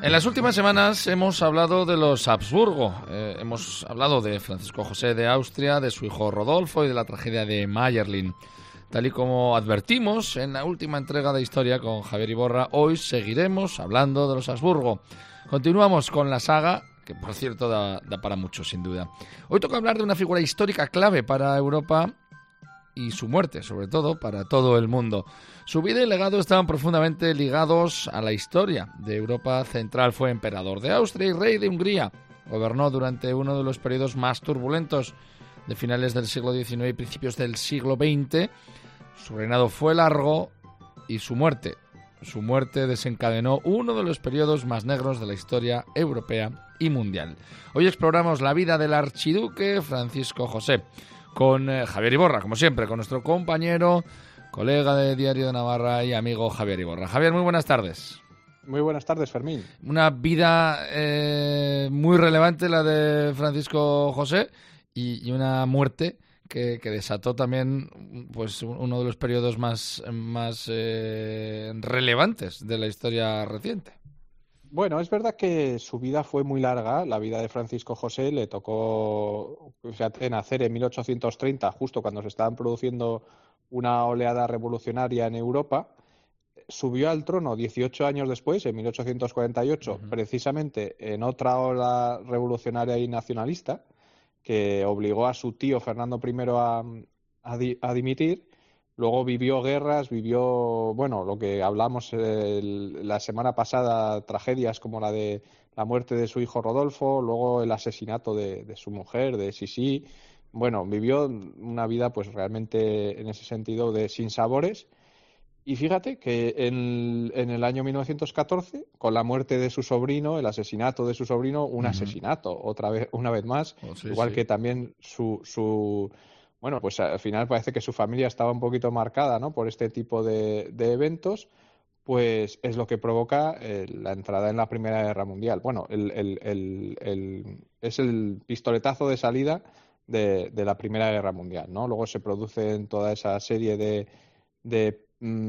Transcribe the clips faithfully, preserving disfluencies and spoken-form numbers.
En las últimas semanas hemos hablado de los Habsburgo, eh, hemos hablado de Francisco José de Austria, de su hijo Rodolfo y de la tragedia de Mayerling. Tal y como advertimos en la última entrega de Historia con Javier Iborra, hoy seguiremos hablando de los Habsburgo. Continuamos con la saga, que por cierto da, da para mucho sin duda. Hoy toca hablar de una figura histórica clave para Europa y su muerte, sobre todo, para todo el mundo. Su vida y legado estaban profundamente ligados a la historia de Europa central. Fue emperador de Austria y rey de Hungría. Gobernó durante uno de los periodos más turbulentos de finales del siglo diecinueve y principios del siglo veinte. Su reinado fue largo y su muerte, su muerte desencadenó uno de los periodos más negros de la historia europea y mundial. Hoy exploramos la vida del archiduque Francisco José con eh, Javier Iborra, como siempre, con nuestro compañero, colega de Diario de Navarra y amigo Javier Iborra. Javier, muy buenas tardes. Muy buenas tardes, Fermín. Una vida eh, muy relevante la de Francisco José y, y una muerte que, que desató también pues uno de los periodos más, más eh, relevantes de la historia reciente. Bueno, es verdad que su vida fue muy larga. La vida de Francisco José le tocó, fíjate, nacer en mil ochocientos treinta, justo cuando se estaban produciendo una oleada revolucionaria en Europa. Subió al trono dieciocho años después, en mil ochocientos cuarenta y ocho, uh-huh. precisamente en otra ola revolucionaria y nacionalista, que obligó a su tío Fernando primero a, a, di, a dimitir. Luego vivió guerras, vivió, bueno, lo que hablamos el, la semana pasada, tragedias como la de la muerte de su hijo Rodolfo, luego el asesinato de, de su mujer, de Sisi. Bueno, vivió una vida pues realmente en ese sentido de sinsabores. Y fíjate que en, en el año mil novecientos catorce, con la muerte de su sobrino, el asesinato de su sobrino, un uh-huh. asesinato, otra vez, una vez más, oh, sí, igual sí. que también su, su, bueno, pues al final parece que su familia estaba un poquito marcada, ¿no?, por este tipo de, de eventos, pues es lo que provoca eh, la entrada en la Primera Guerra Mundial. Bueno, el, el, el, el, es el pistoletazo de salida de, de la Primera Guerra Mundial, ¿no? Luego se producen toda esa serie de, de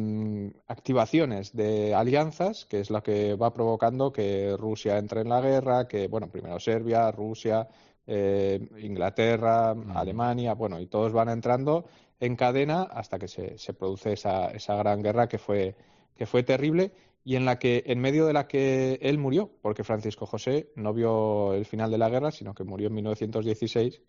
activaciones de alianzas, que es lo que va provocando que Rusia entre en la guerra, que, bueno, primero Serbia, Rusia, eh, Inglaterra, uh-huh. Alemania, bueno, y todos van entrando en cadena hasta que se, se produce esa, esa gran guerra que fue, que fue terrible y en la que, en medio de la que él murió, porque Francisco José no vio el final de la guerra, sino que murió en mil novecientos dieciséis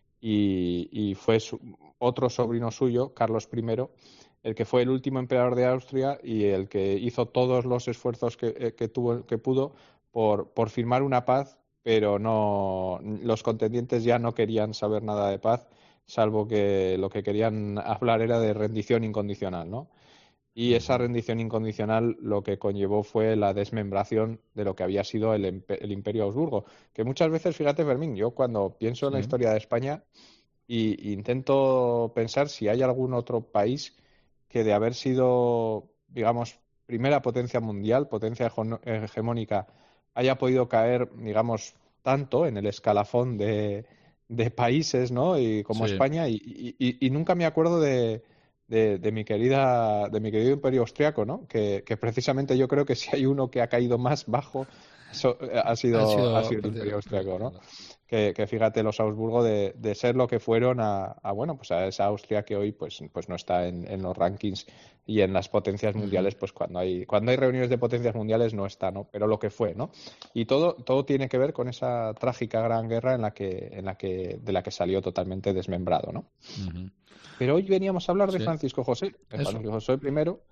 y, y fue su, otro sobrino suyo, Carlos primero, el que fue el último emperador de Austria y el que hizo todos los esfuerzos que, que tuvo, que pudo por, por firmar una paz, pero no, los contendientes ya no querían saber nada de paz, salvo que lo que querían hablar era de rendición incondicional, ¿no? Y esa rendición incondicional lo que conllevó fue la desmembración de lo que había sido el, el Imperio Habsburgo, que muchas veces, fíjate, Fermín, yo cuando pienso en sí. la historia de España y, y intento pensar si hay algún otro país que de haber sido, digamos, primera potencia mundial, potencia hegemónica, haya podido caer, digamos, tanto en el escalafón de, de países, ¿no? Y como sí. España, y, y, y nunca me acuerdo de, de, de mi querida, de mi querido Imperio Austriaco, ¿no? Que, que precisamente yo creo que si hay uno que ha caído más bajo, eso ha sido, ha sido, ha sido el Imperio Austriaco, ¿no? Que, que fíjate los Habsburgo de, de ser lo que fueron a, a bueno pues a esa Austria que hoy pues pues no está en, en los rankings y en las potencias mundiales, pues cuando hay cuando hay reuniones de potencias mundiales no está, ¿no? Pero lo que fue, ¿no? Y todo todo tiene que ver con esa trágica gran guerra en la que en la que de la que salió totalmente desmembrado, ¿no? Uh-huh. Pero hoy veníamos a hablar de sí. Francisco José, de Francisco José primero.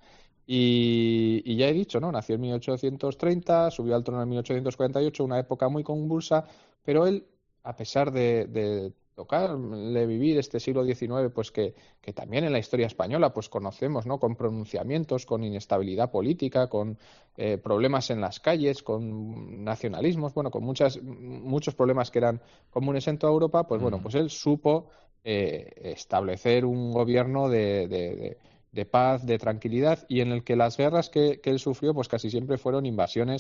Y, y ya he dicho, ¿no? Nació en mil ochocientos treinta, subió al trono en mil ochocientos cuarenta y ocho, una época muy convulsa, pero él, a pesar de, de tocarle vivir este siglo diecinueve, pues que, que también en la historia española pues conocemos, ¿no? Con pronunciamientos, con inestabilidad política, con eh, problemas en las calles, con nacionalismos, bueno, con muchas, muchos problemas que eran comunes en toda Europa, pues bueno, pues él supo eh, establecer un gobierno de, de, de de paz, de tranquilidad, y en el que las guerras que, que él sufrió pues casi siempre fueron invasiones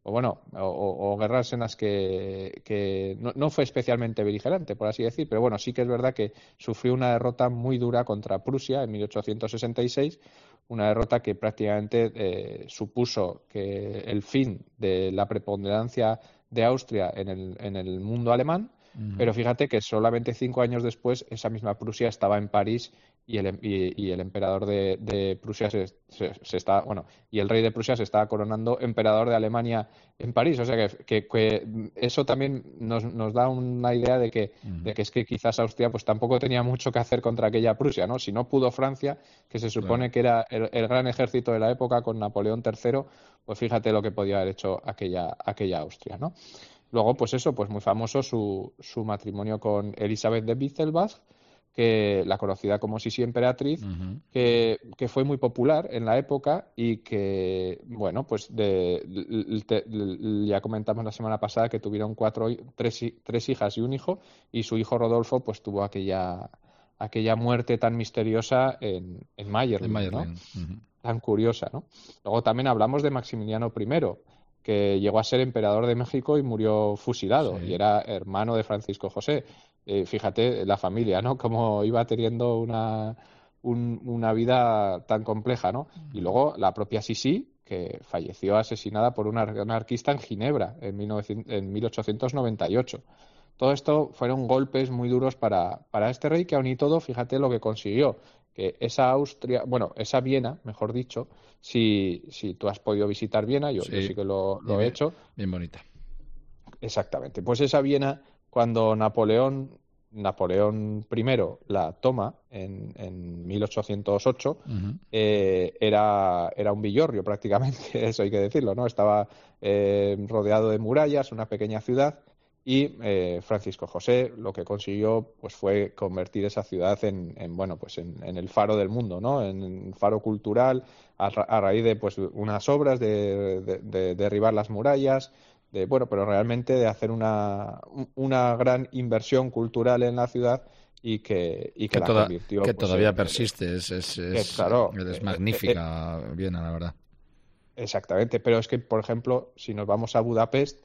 o bueno, o, o guerras en las que, que no, no fue especialmente beligerante, por así decir, pero bueno, sí que es verdad que sufrió una derrota muy dura contra Prusia en mil ochocientos sesenta y seis, una derrota que prácticamente eh, supuso que el fin de la preponderancia de Austria en el, en el mundo alemán. Uh-huh. Pero fíjate que solamente cinco años después esa misma Prusia estaba en París y el, y, y el emperador de, de Prusia se, se, se está, bueno, y el rey de Prusia se estaba coronando emperador de Alemania en París. O sea que, que, que eso también nos, nos da una idea de que, uh-huh. de que es que quizás Austria pues tampoco tenía mucho que hacer contra aquella Prusia, ¿no? Si no pudo Francia, que se supone claro. que era el, el gran ejército de la época con Napoleón tercero, pues fíjate lo que podía haber hecho aquella, aquella Austria, ¿no? Luego, pues eso, pues muy famoso su, su matrimonio con Elizabeth de Wittelsbach, que la conocida como Sisi Emperatriz, uh-huh. que, que fue muy popular en la época y que, bueno, pues de, de, de, ya comentamos la semana pasada que tuvieron cuatro, tres, tres hijas y un hijo, y su hijo Rodolfo pues tuvo aquella, aquella muerte tan misteriosa en, en Mayerling, en Mayerling. ¿no? Uh-huh. Tan curiosa, ¿no? Luego también hablamos de Maximiliano primero, que llegó a ser emperador de México y murió fusilado, sí. y era hermano de Francisco José. Eh, fíjate la familia, ¿no? Cómo iba teniendo una, un, una vida tan compleja, ¿no? Y luego la propia Sisi, que falleció asesinada por un anarquista en Ginebra en, mil novecientos, en mil ochocientos noventa y ocho. Todo esto fueron golpes muy duros para, para este rey, que aun y todo, fíjate lo que consiguió, que esa Austria, bueno, esa Viena, mejor dicho, si, si tú has podido visitar Viena, yo sí, yo sí que lo, lo bien, he hecho. Bien bonita. Exactamente. Pues esa Viena, cuando Napoleón, Napoleón primero la toma en, en mil ochocientos ocho, uh-huh. eh, era, era un villorrio prácticamente, eso hay que decirlo, ¿no? Estaba eh, rodeado de murallas, una pequeña ciudad. Y eh, Francisco José lo que consiguió pues fue convertir esa ciudad en, en bueno pues en, en el faro del mundo, ¿no? En el faro cultural a, a raíz de pues unas obras de, de, de derribar las murallas, de bueno pero realmente de hacer una una gran inversión cultural en la ciudad y que y que, que la toda, convirtió que pues, persiste, en, persiste es es, es, es, claro, es magnífica eh, eh, Viena, la verdad. Exactamente, pero es que por ejemplo si nos vamos a Budapest,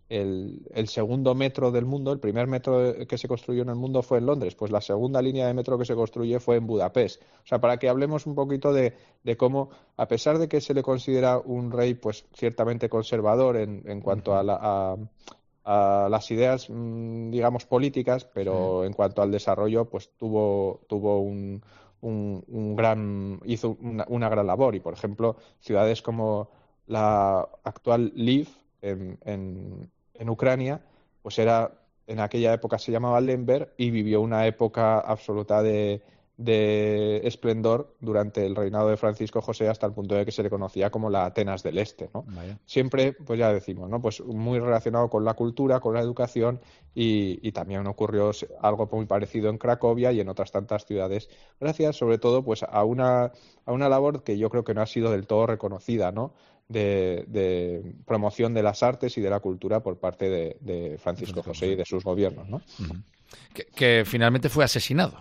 El, el segundo metro del mundo, el primer metro que se construyó en el mundo fue en Londres, pues la segunda línea de metro que se construye fue en Budapest. O sea, para que hablemos un poquito de, de cómo, a pesar de que se le considera un rey pues ciertamente conservador en, en cuanto uh-huh. a, la, a, a las ideas, digamos, políticas, pero sí. en cuanto al desarrollo, pues tuvo, tuvo un, un, un gran, hizo una, una gran labor. Y, por ejemplo, ciudades como la actual Lviv, en, en en Ucrania, pues era, en aquella época se llamaba Lemberg y vivió una época absoluta de, de esplendor durante el reinado de Francisco José, hasta el punto de que se le conocía como la Atenas del Este, ¿no? Vaya. Siempre, pues ya decimos, ¿no? Pues muy relacionado con la cultura, con la educación y, y también ocurrió algo muy parecido en Cracovia y en otras tantas ciudades, gracias sobre todo pues a una, a una labor que yo creo que no ha sido del todo reconocida, ¿no? De, de promoción de las artes y de la cultura por parte de, de Francisco José y de sus gobiernos, ¿no? Uh-huh. que, que finalmente fue asesinado.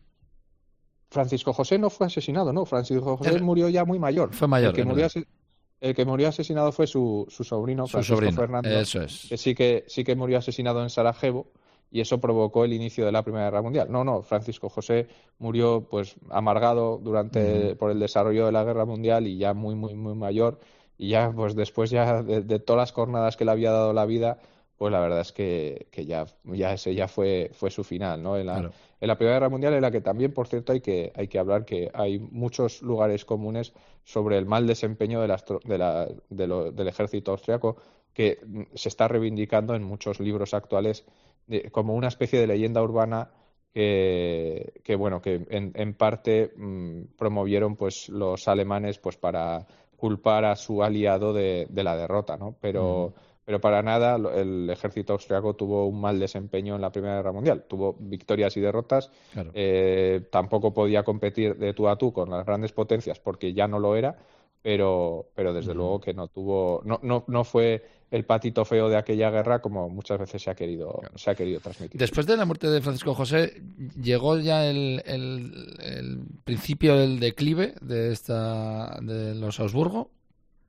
Francisco José no fue asesinado, no. Francisco José el... murió ya muy mayor. Fue mayor. El que, murió, el que murió asesinado fue su, su sobrino, su Francisco sobrino. Fernando, Eso es. que sí que sí que murió asesinado en Sarajevo y eso provocó el inicio de la Primera Guerra Mundial. No, no. Francisco José murió pues amargado durante uh-huh. por el desarrollo de la Guerra Mundial y ya muy muy muy mayor. Y ya, pues después ya de, de todas las jornadas que le había dado la vida, pues la verdad es que, que ya, ya ese ya fue, fue su final, ¿no? En la, claro. en la Primera Guerra Mundial, en la que también, por cierto, hay que, hay que hablar que hay muchos lugares comunes sobre el mal desempeño de las, de la, de lo, del ejército austriaco, que se está reivindicando en muchos libros actuales de, como una especie de leyenda urbana que, que bueno, que en, en parte mmm, promovieron pues los alemanes pues para culpar a su aliado de, de la derrota, ¿no? Pero, mm. pero para nada el ejército austriaco tuvo un mal desempeño en la Primera Guerra Mundial. Tuvo victorias y derrotas. Claro. Eh, tampoco podía competir de tú a tú con las grandes potencias porque ya no lo era, pero, pero desde mm. luego que no tuvo, no, no, no fue el patito feo de aquella guerra como muchas veces se ha querido, claro. se ha querido transmitir. Después de la muerte de Francisco José, ¿llegó ya el, el, el principio del declive de esta de los Habsburgo?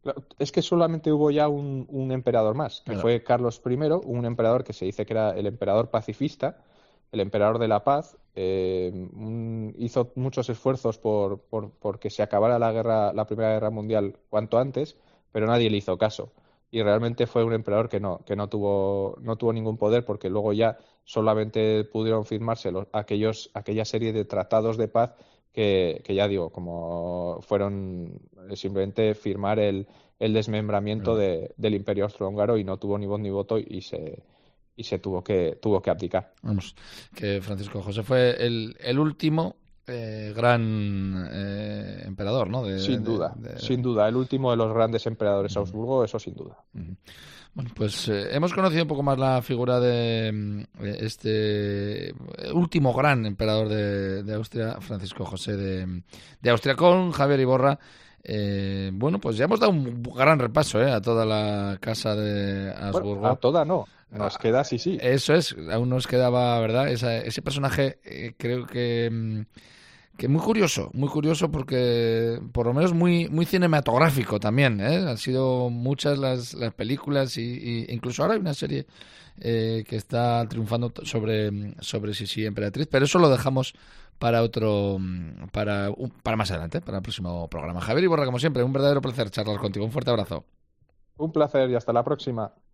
Es que solamente hubo ya un, un emperador más, que Claro. fue Carlos primero, un emperador que se dice que era el emperador pacifista, el emperador de la paz. Eh, un- hizo muchos esfuerzos por, por, por que se acabara la guerra, la Primera Guerra Mundial cuanto antes, pero nadie le hizo caso. Y realmente fue un emperador que no, que no tuvo, no tuvo ningún poder, porque luego ya solamente pudieron firmarse los, aquellos, aquella serie de tratados de paz que, que ya digo, como fueron eh, simplemente firmar el, el desmembramiento Claro. de, del Imperio Austrohúngaro, y no tuvo ni voz ni voto, y se, y se tuvo que, tuvo que abdicar. Vamos, que Francisco José fue el, el último eh, gran eh, emperador, ¿no? De, Sin de- duda, de- sin duda, el último de los grandes emperadores Ujú, Augsburgo, eso sin duda. ujú. Bueno, pues eh, hemos conocido un poco más la figura de mm, eh, este eh, último gran emperador de, de Austria, Francisco José de, de Austria, con Javier Iborra. Eh, bueno, pues ya hemos dado un gran repaso eh, a toda la casa de Bueno, a Habsburgo. toda no, nos Ah, queda sí, sí. eso es, aún nos quedaba, ¿verdad? Esa- ese personaje eh, creo que, mm, que muy curioso, muy curioso porque por lo menos muy, muy cinematográfico también, ¿eh? Han sido muchas las, las películas y, y incluso ahora hay una serie eh, que está triunfando t- sobre, mm, sobre Sisi Emperatriz, pero eso lo dejamos para otro, mm, para, un- para más adelante, para el próximo programa. Javier Iborra, como siempre, un verdadero placer charlar contigo. Un fuerte abrazo. Un placer y hasta la próxima.